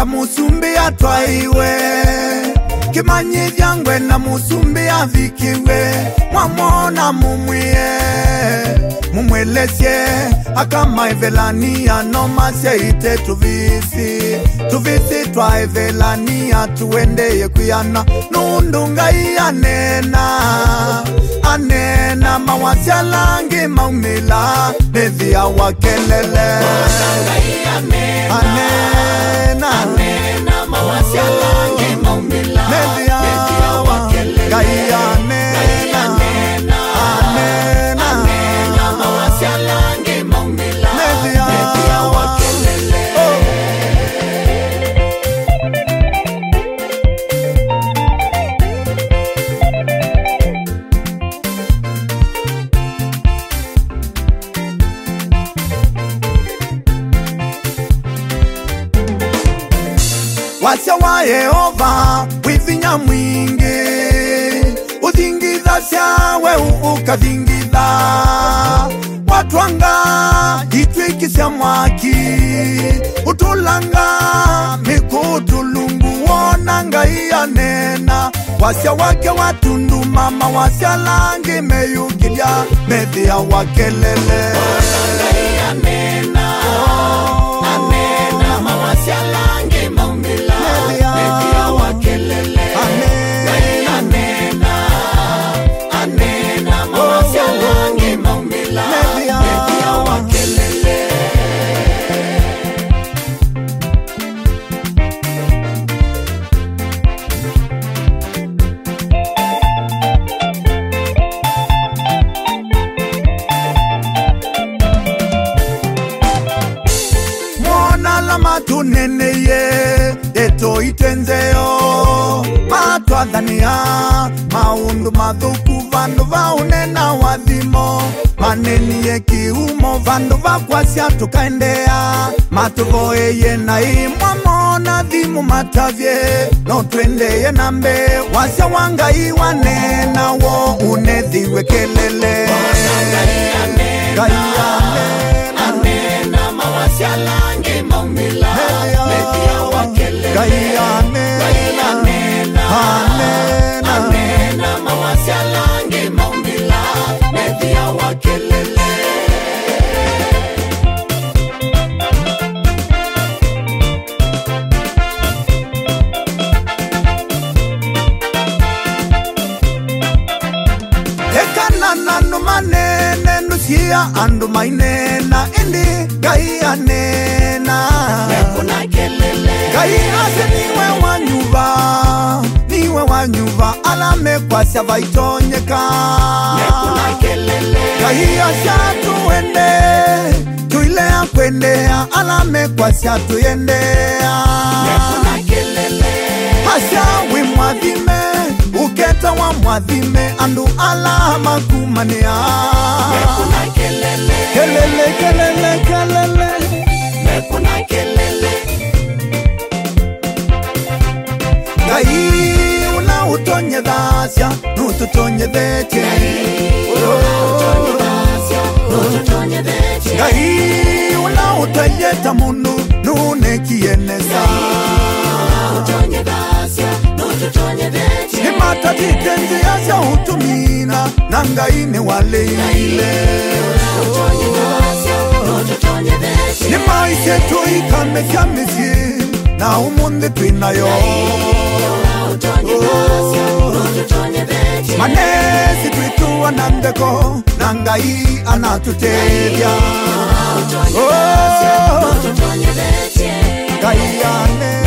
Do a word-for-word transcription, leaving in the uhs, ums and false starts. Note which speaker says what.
Speaker 1: musumbia twaiwe kimanyi vyangwe na musumbia vikiwe mwamona mumwie mumwelesye akama evelania no masya ite tuvisi tuvisi twa evelania tuendeye kuyana nundunga iyanena anena mawasya langi maumila nevia wakelele anena
Speaker 2: anena mawasya langi maumila
Speaker 1: nevia wakelele anena anena
Speaker 2: anena mawasya langi maumila
Speaker 1: nevia
Speaker 2: wakelele
Speaker 1: wasya wa Yehova wivinya mwingi udhingidha syawe ukadhingidha watwanga jitwikisya mwaki utulanga mikutulungu wonanga iyanena wasya wake watundu mama wasya langi meyukilya methia wakelele
Speaker 2: anena anena mawasya langi maumila nevia wakelele anena anena mawasya langi maumila nevia wakelele
Speaker 1: matuneneye eto itenzeo matwadhania maundu mathuku vandu vaunena wathimo manenie kiumo vandu vakwasya tukaendea matuvoeye na imwamona thimu matavye no twendeye na mbe wasya wangai wanena wo unethiwe kelele
Speaker 2: anena mawasya langi maumila nevia wakelele anena mawasya langi maumila nevia wakelele
Speaker 1: ekana nanu manene nusia andu mainena indi gai anena
Speaker 2: mekuna kelele
Speaker 1: gai ase niwe wanyuva niwe wanyuva alame kwasya vaitonyeka
Speaker 2: mekuna kelele
Speaker 1: gai asya tuende tuilea kwendea alame kwasya tuyendea
Speaker 2: mekuna kelele
Speaker 1: asya wimwadhime uketa wa mwadhime andu ala makumania
Speaker 2: mekuna kelele
Speaker 1: kelele kelele kelele
Speaker 2: mekuna kelele
Speaker 1: gai ula utonyedhasya nututonyedhete gai ula utayeta mundu nunekienesa nimatatitenzi yasya utumina nangaine waleile nimaise tuikamesya misyi na umundi twinayo manesi twituwa nandeko nangai anatutevya gai ane